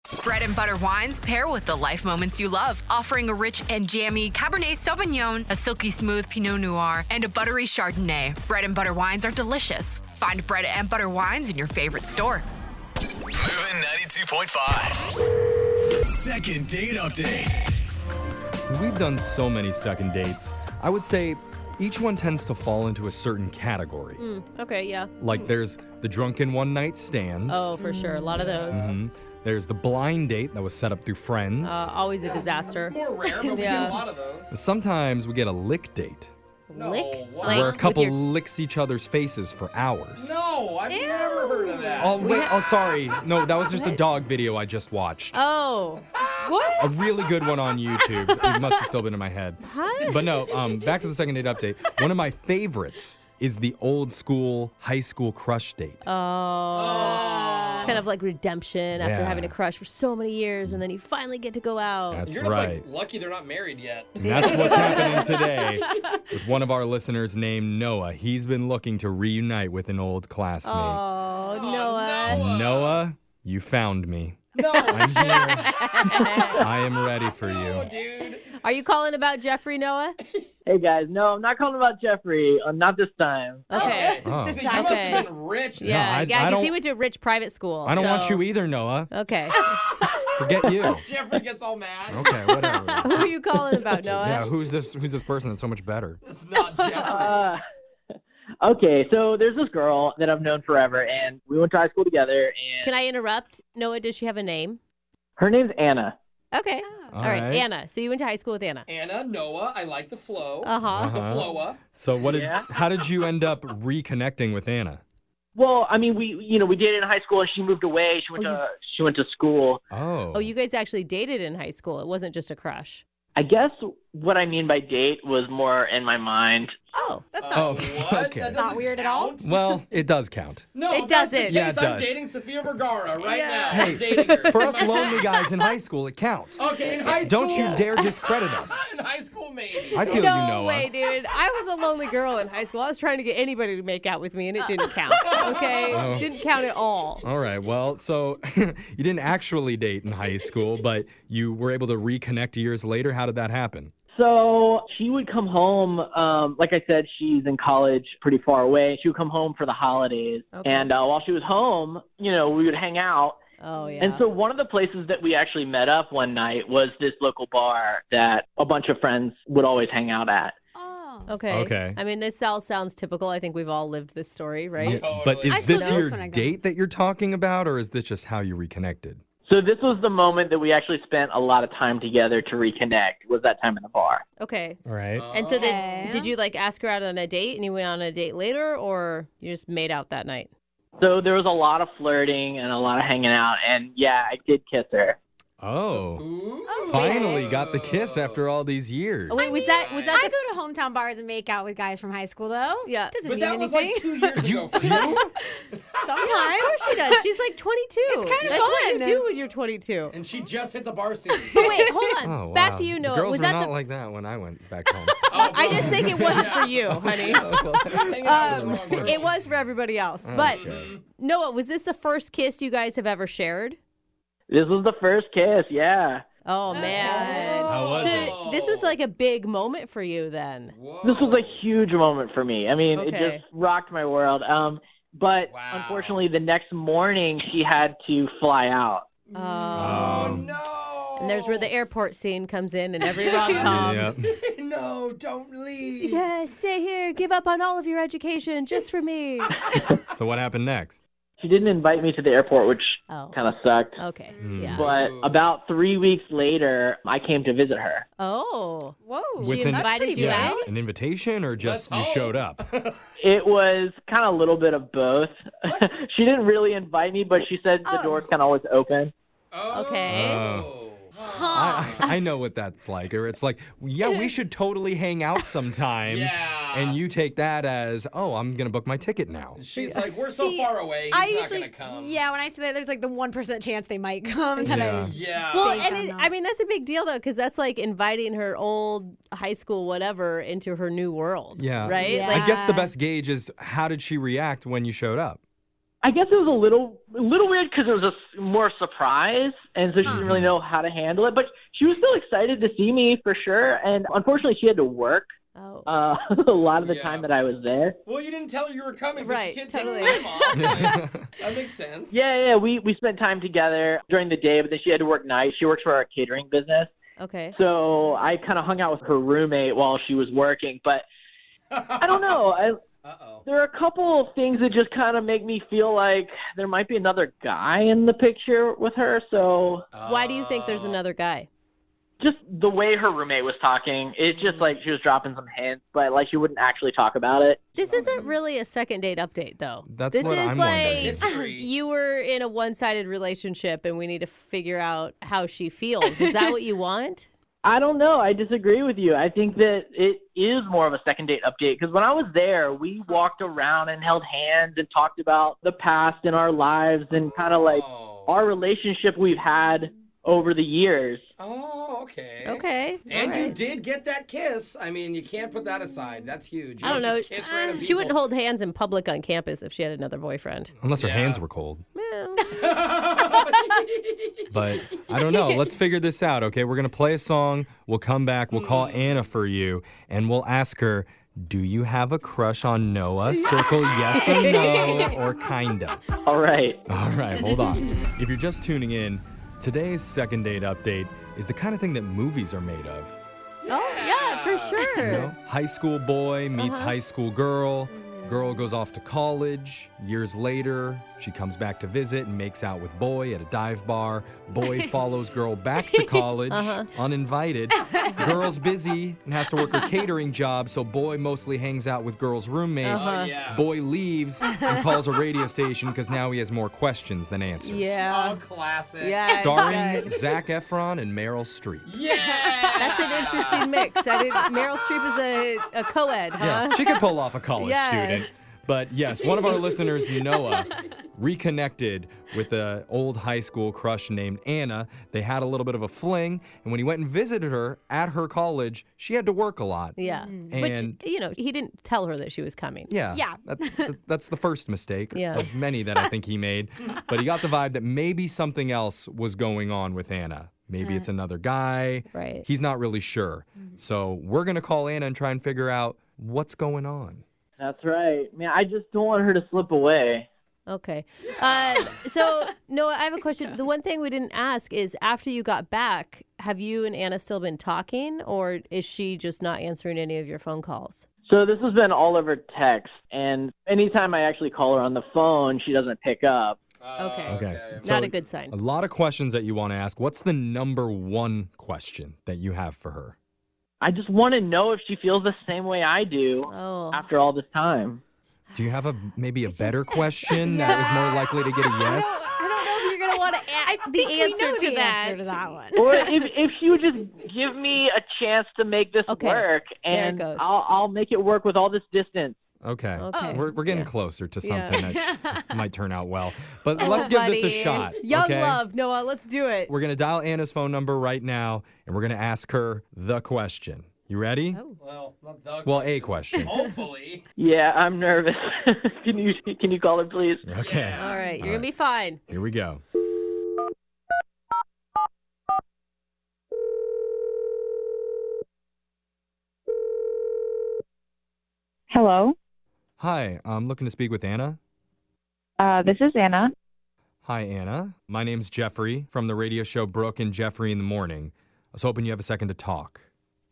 Bread and butter wines pair with the life moments you love, offering a rich and jammy Cabernet Sauvignon, a silky smooth Pinot Noir, and a buttery Chardonnay. Bread and butter wines are delicious. Find Bread and Butter wines in your favorite store. Moving 92.5. Second date update. We've done so many second dates. I would say each one tends to fall into a certain category. Okay, yeah. Like there's the drunken one-night stands. Oh, for sure. A lot of those. There's the blind date that was set up through friends. Always a disaster. More rare, but we Yeah. get a lot of those. Sometimes we get a lick date, No, Lick? what? Like, where a with couple your- licks each other's faces for hours. No, I've never heard of that. Oh, wait. Oh, sorry. No, that was just a dog video I just watched. Oh. A really good one on YouTube. It must have still been in my head. Huh? But no, back to the second date update. One of my favorites is the old school high school crush date. Oh. It's kind of like redemption after Yeah. having a crush for so many years, and then you finally get to go out. That's You're just right. like lucky they're not married yet. And that's what's happening today with one of our listeners named Noah. He's been looking to reunite with an old classmate. Oh, Noah. Noah. Noah, you found me. No, I'm here. I am ready for you. dude. Are you calling about Jeffrey, Noah? Hey guys, no, I'm not calling about Jeffrey. Not this time. Okay. Oh. So you must Okay. have been rich. Yeah, I because don't- he went to a rich private school. I don't want so- you either, Noah. Okay. Forget you. Jeffrey gets all mad. Okay, whatever. Who are you calling about, Noah? Yeah, who's this person that's so much better? It's not Jeffrey. Okay, so there's this girl that I've known forever, and we went to high school together, and Can I interrupt? Noah, does she have a name? her name's Anna. Okay. All right, right. Anna. So you went to high school with Anna. Anna, Noah, I like the flow. Uh-huh. The flowa. So Yeah. how did you end up reconnecting with Anna? Well, I mean, we dated in high school, and she moved away. She went to school. Oh. Oh, you guys actually dated in high school. It wasn't just a crush. I guess what I mean by date was more in my mind. Oh. That's Oh, What? okay. That not doesn't weird at all. count? Well, it does count. No, It if that's the doesn't. case, Yeah, it I'm does. dating Sofia Vergara right Yeah. now. Hey, I'm dating her. For us lonely guys in high school, it counts. Okay, in high school. Don't you dare discredit us. In high school, maybe. I feel No you, Noah. way, dude. I was a lonely girl in high school. I was trying to get anybody to make out with me, and it didn't count. Okay? Oh. Didn't count at all. All right. Well, so you didn't actually date in high school, but you were able to reconnect years later. How did that happen? So she would come home. Like I said, she's in college pretty far away. She would come home for the holidays. Okay. And while she was home, we would hang out. Oh, yeah. And so one of the places that we actually met up one night was this local bar that a bunch of friends would always hang out at. Oh. Okay. Okay. I mean, this all sounds typical. I think we've all lived this story, right? Totally. But I is still this know your this when I go. date that you're talking about, or is this just how you reconnected? So this was the moment that we actually spent a lot of time together to reconnect, was that time in the bar. Okay. All right. And so then, Okay. did you ask her out on a date and you went on a date later, or you just made out that night? So there was a lot of flirting and a lot of hanging out. And yeah, I did kiss her. Oh. Ooh. Finally got the kiss after all these years. Oh, wait, was that I the go to hometown bars and make out with guys from high school, though. Yeah. Doesn't But mean that was anything. like 2 years You ago. For do? you. Sometimes. She does. She's like 22. It's kind of That's what you fun. do when you're 22. And she just hit the bar scene. So wait, hold on. Oh, wow. Back to you, Noah. The girls Was were that not the? like that when I went back home. Oh, I just think it wasn't for you, honey. Hanging out with the wrong girls. It was for everybody else. But Okay. Noah, was this the first kiss you guys have ever shared? This was the first kiss, yeah. Oh man. How was So it? this was like a big moment for you then. Whoa. This was a huge moment for me. I mean, it Okay. just rocked my world. But Wow. unfortunately, the next morning, she had to fly out. Oh, Oh. no. And there's where the airport scene comes in and every rom-com. Yep. No, don't leave. Yeah, stay here. Give up on all of your education just for me. So what happened next? She didn't invite me to the airport, which Oh. kind of sucked. Okay. Hmm. Yeah. But about 3 weeks later, I came to visit her. Oh. Whoa. With She an- invited you Yeah, out? an invitation or just you Let's showed hope. up? It was kind of a little bit of both. She didn't really invite me, but she said the Oh. door's kind of always open. Oh. Okay. I know what that's like. Or it's like, yeah, we should totally hang out sometime. Yeah. And you take that as, oh, I'm going to book my ticket now. She's like, we're so See, far away. I He's not usually, going to come. yeah, when I say that, there's like the 1% chance they might come. That Yeah. Yeah. Well, Think and I'm it, not. I mean, that's a big deal, though, because that's like inviting her old high school whatever into her new world. Yeah. Right? Yeah. Like, I guess the best gauge is how did she react when you showed up? I guess it was a little weird because it was a more surprise, and so she didn't really know how to handle it. But she was still excited to see me for sure, and unfortunately, she had to work Oh. a lot of the time that I was there. Well, you didn't tell her you were coming, so Right, she can't totally. take time off. Like, that makes sense. Yeah, we spent time together during the day, but then she had to work nights. She works for our catering business, Okay. so I kind of hung out with her roommate while she was working. But I don't know. Uh-oh. There are a couple of things that just kind of make me feel like there might be another guy in the picture with her. So Why do you think there's another guy? just the way her roommate was talking, it's just like she was dropping some hints, but like she wouldn't actually talk about it. This isn't really a second date update, though. That's this what is I'm like wondering. History. you were in a one-sided relationship, and we need to figure out how she feels. Is that what you want? I don't know. I disagree with you. I think that it is more of a second date update because when I was there, we walked around and held hands and talked about the past in our lives and kind of like our relationship we've had over the years. Oh, okay. Okay. And all you right. did get that kiss. I mean, you can't put that aside. That's huge. You I don't know. just kiss random She wouldn't people. hold hands in public on campus if she had another boyfriend. Unless her Yeah. hands were cold. Well, But I don't know. Let's figure this out, okay? We're going to play a song. We'll come back. We'll call Anna for you, and we'll ask her, do you have a crush on Noah? Circle yes or no, or kind of. All right. All right, hold on. If you're just tuning in, today's second date update is the kind of thing that movies are made of. oh, yeah, for sure. You know, high school boy meets high school girl. Girl goes off to college. Years later, she comes back to visit and makes out with boy at a dive bar. Boy follows girl back to college, uninvited. Girl's busy and has to work her catering job, so boy mostly hangs out with girl's roommate. Oh, yeah. Boy leaves and calls a radio station because now he has more questions than answers. Yeah. Oh, classic. Yeah. Starring Zac Efron and Meryl Streep. Yeah. That's an interesting mix. Meryl Streep is a co-ed, huh? Yeah, she could pull off a college Yeah. student. But yes, one of our listeners, Noah, reconnected with an old high school crush named Anna. They had a little bit of a fling, and when he went and visited her at her college, she had to work a lot. Yeah. And Which, he didn't tell her that she was coming. yeah, Yeah. that's the first mistake Yeah. of many that I think he made. But he got the vibe that maybe something else was going on with Anna. Maybe it's another guy. Right. He's not really sure. So we're going to call Anna and try and figure out what's going on. That's right. Man, I just don't want her to slip away. Okay. So, Noah, I have a question. The one thing we didn't ask is after you got back, have you and Anna still been talking, or is she just not answering any of your phone calls? So this has been all over text, and anytime I actually call her on the phone, she doesn't pick up. Okay. Okay. Not a good sign. A lot of questions that you want to ask. What's the number one question that you have for her? I just want to know if she feels the same way I do Oh. after all this time. Do you have maybe a better question that is more likely to get a yes? I don't know if you're going to want to think we know to the that. answer to that one. Or if she would just give me a chance to make this Okay. work, There it and goes. I'll make it work with all this distance. Okay. Okay. We're getting Yeah. closer to Yeah. something that might turn out well. But Oh, let's give this a buddy. shot. Young okay? love, Noah. Let's do it. We're going to dial Anna's phone number right now, and we're going to ask her the question. You ready? Well, not the Well, a question. Hopefully. Yeah, I'm nervous. Can you call her, please? Okay. All right. You're All going to be fine. Here we go. Hello, Hi, I'm looking to speak with Anna. this is Anna. Hi, Anna. My name's Jeffrey from the radio show Brooke and Jeffrey in the Morning. I was hoping you have a second to talk.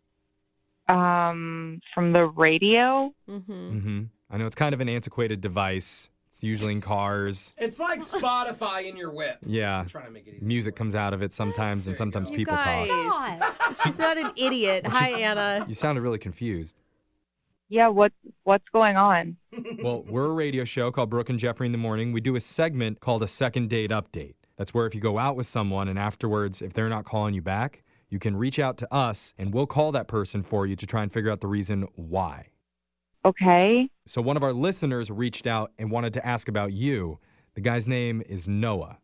From the radio. Mm-hmm. I know it's kind of an antiquated device. It's usually in cars. It's like Spotify in your whip. Yeah. I'm trying to make it easy. Music comes out of it sometimes, and There you sometimes go. people guys. talk. God. She's not an idiot. Hi, Anna. You sounded really confused. Yeah, what's going on? Well, we're a radio show called Brooke and Jeffrey in the Morning. We do a segment called a second date update. That's where if you go out with someone and afterwards, if they're not calling you back, you can reach out to us and we'll call that person for you to try and figure out the reason why. Okay. So one of our listeners reached out and wanted to ask about you. The guy's name is Noah.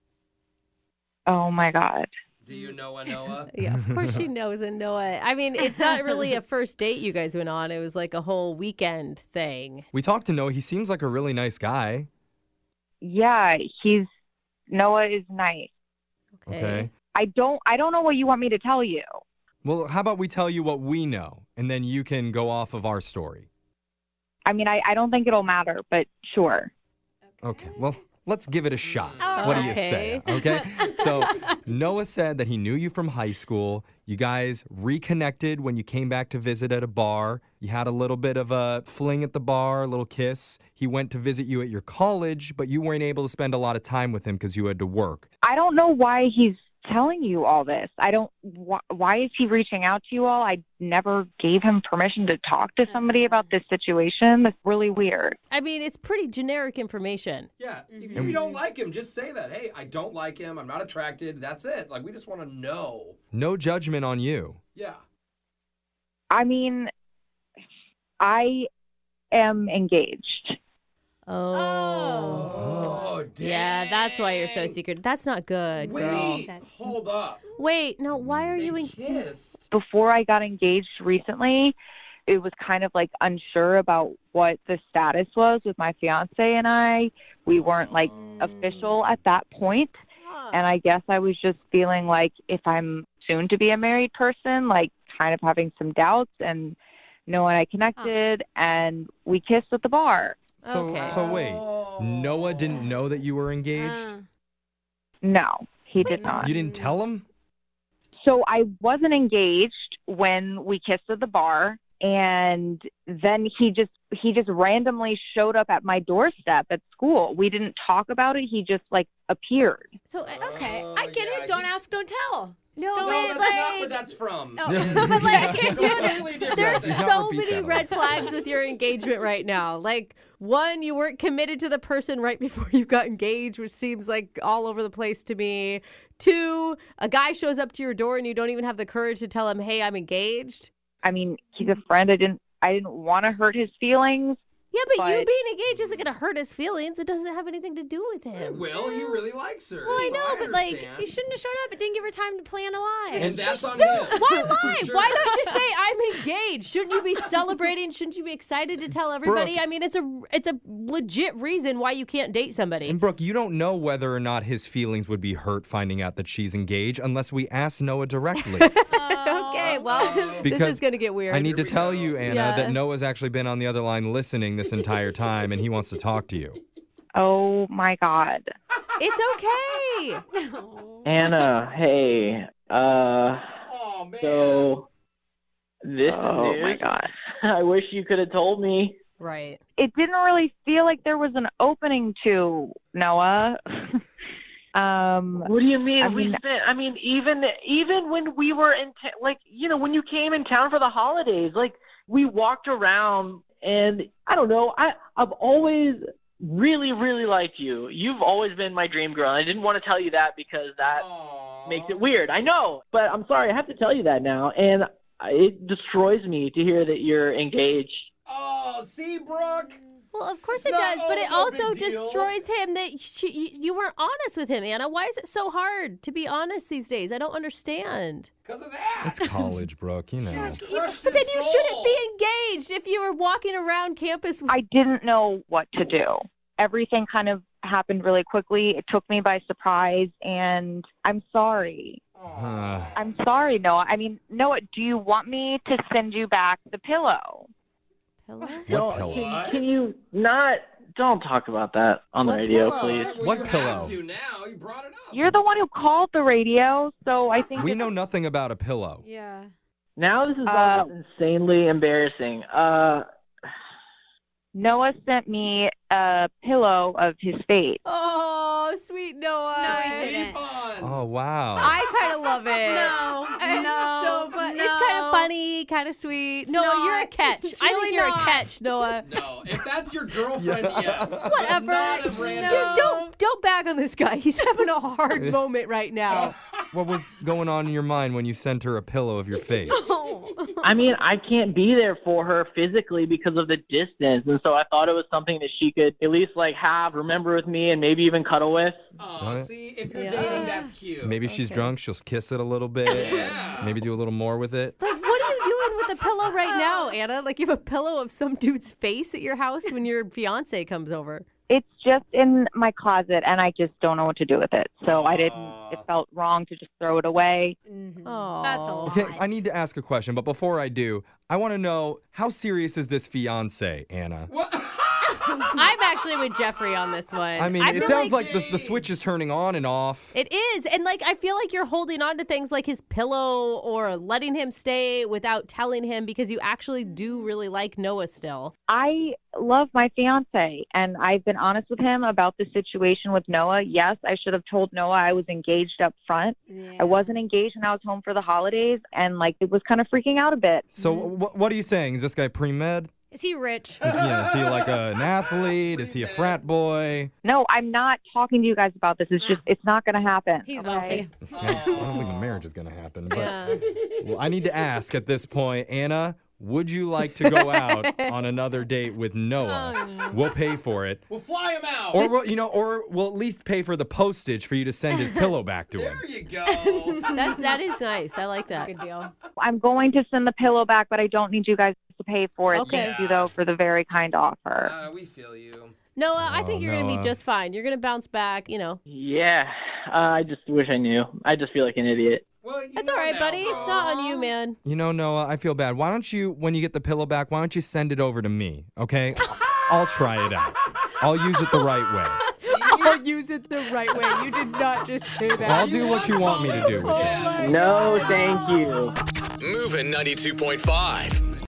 Oh my God. Do you know a Noah? Yeah, of course she knows a Noah. I mean, it's not really a first date you guys went on. It was like a whole weekend thing. We talked to Noah. He seems like a really nice guy. Yeah, Noah is nice. Okay. I don't know what you want me to tell you. Well, how about we tell you what we know, and then you can go off of our story. I mean, I don't think it'll matter, but sure. Okay, well, let's give it a shot. What do you say? Okay? So Noah said that he knew you from high school. You guys reconnected when you came back to visit at a bar. You had a little bit of a fling at the bar, a little kiss. He went to visit you at your college, but you weren't able to spend a lot of time with him because you had to work. I don't know why he's telling you all this. Why is he reaching out to you all? I never gave him permission to talk to somebody about this situation. That's really weird. I mean, it's pretty generic information. Yeah, if you don't like him, just say that. Hey, I don't like him. I'm not attracted. That's it. Like, we just want to know. No judgment on you. Yeah. I mean, I am engaged. Oh, damn. Yeah, that's why you're so secret. That's not good, girl. Wait, hold up. Wait, no, why are you kissed? Before I got engaged recently, it was kind of like unsure about what the status was with my fiance and I. We weren't like official at that point. And I guess I was just feeling like if I'm soon to be a married person, like kind of having some doubts, and Noah and I connected and we kissed at the bar. So wait, Noah didn't know that you were engaged? No, he did not. You didn't tell him? So I wasn't engaged when we kissed at the bar, and then he just randomly showed up at my doorstep at school. We didn't talk about it. He just like appeared. So Okay, I get it. Don't ask, don't tell. No, No, wait, that's like, not where that's from. Oh. but like, I can't do Completely it. different. There's Do not so repeat many that. red flags with your engagement right now. Like, one, you weren't committed to the person right before you got engaged, which seems like all over the place to me. 2, a guy shows up to your door and you don't even have the courage to tell him, "Hey, I'm engaged." I mean, he's a friend. I didn't want to hurt his feelings. Yeah, but you But- being engaged isn't going to hurt his feelings. It doesn't have anything to do with him. Will, he really likes her. Well, I so know, but, like, understand. He shouldn't have showed up. It didn't give her time to plan a lie. And that's on him. Why lie? For sure. Why not just say I'm engaged? Shouldn't you be celebrating? Shouldn't you be excited to tell everybody? Brooke. I mean, it's a legit reason why you can't date somebody. And Brooke, you don't know whether or not his feelings would be hurt finding out that she's engaged unless we ask Noah directly. Okay, well, this Because is going to get weird. I need to tell you, Anna, Yeah. that Noah's actually been on the other line listening this entire time, and he wants to talk to you. Oh my God. It's okay. Anna, hey. Oh, man. So this Oh is my news. God. I wish you could have told me. Right. It didn't really feel like there was an opening to Noah. What do you mean? I mean- Even when we were in, when you came in town for the holidays, like we walked around, and I don't know. I've always really, really liked you. You've always been my dream girl. And I didn't want to tell you that because that makes it weird. I know, but I'm sorry. I have to tell you that now, and it destroys me to hear that you're engaged. Oh, see, Brooke? Well, of course It's it does, not but it no also big deal. destroys him that you weren't honest with him, Anna. Why is it so hard to be honest these days? I don't understand. Because of that. It's college, Brooke, you know. But then you shouldn't be engaged if you were walking around campus. I didn't know what to do. Everything kind of happened really quickly. It took me by surprise, and I'm sorry. I'm sorry, Noah. I mean, Noah, do you want me to send you back the pillow? Pillow? What Don't- pillow? Can you not? Don't talk about that on the What radio, pillow? please. Well, What you pillow? have to now. You brought it up. You're the one who called the radio, so I think We it's- know nothing about a pillow. Yeah. Now this is all insanely embarrassing. Noah sent me a pillow of his face. Oh, sweet Noah. No, he Sleep didn't. on. Oh, wow. I kind of love it. No, It's no, so fun. no. It's kind of funny, kind of sweet. Noah, you're a not. catch. It's I really think you're not. a catch, Noah. No, if that's your girlfriend, yes. Whatever. Not a random. Dude, don't bag on this guy. He's having a hard moment right now. What was going on in your mind when you sent her a pillow of your face? I mean, I can't be there for her physically because of the distance, and so I thought it was something that she could at least remember with me, and maybe even cuddle with. Oh, What? see, if you're Yeah. dating, that's cute. Maybe if she's drunk, she'll kiss it a little bit. Yeah. Maybe do a little more with it. Like, what are you doing with the pillow right now, Anna? Like, you have a pillow of some dude's face at your house when your fiance comes over. It's just in my closet, and I just don't know what to do with it. So I didn't. It felt wrong to just throw it away. Oh, That's a lot. Okay, I need to ask a question, but before I do, I want to know, how serious is this fiance, Anna? What? I'm actually with Jeffrey on this one. I mean, I it feel sounds like the switch is turning on and off. It is. And like, I feel like you're holding on to things like his pillow or letting him stay without telling him because you actually do really like Noah still. I love my fiance, and I've been honest with him about the situation with Noah. Yes, I should have told Noah I was engaged up front. Yeah. I wasn't engaged when I was home for the holidays, and like it was kind of freaking out a bit. So what are you saying? Is this guy pre-med? Is he rich? Is he like an athlete? Is he a frat boy? No, I'm not talking to you guys about this. It's just, it's not going to happen. He's okay? wealthy. I don't think the marriage is going to happen. But Yeah. well, I need to ask at this point, Anna, would you like to go out on another date with Noah? We'll pay for it. We'll fly him out. Or we'll at least pay for the postage for you to send his pillow back to him. There you go. That is nice. I like that. Good deal. I'm going to send the pillow back, but I don't need you guys to pay for it. Okay. Thank you, though, for the very kind offer. We feel you. Noah, I think Oh, you're going to be Noah. just fine. You're going to bounce back, Yeah, I just wish I knew. I just feel like an idiot. Well, you That's know all right, now, buddy. bro. It's not on you, man. You know, Noah, I feel bad. Why don't you, when you get the pillow back, why don't you send it over to me, okay? I'll try it out. I'll use it the right way. I'll use it the right way. You did not just say that. I'll do what you want me to do with it. No, thank you. Moving 92.5.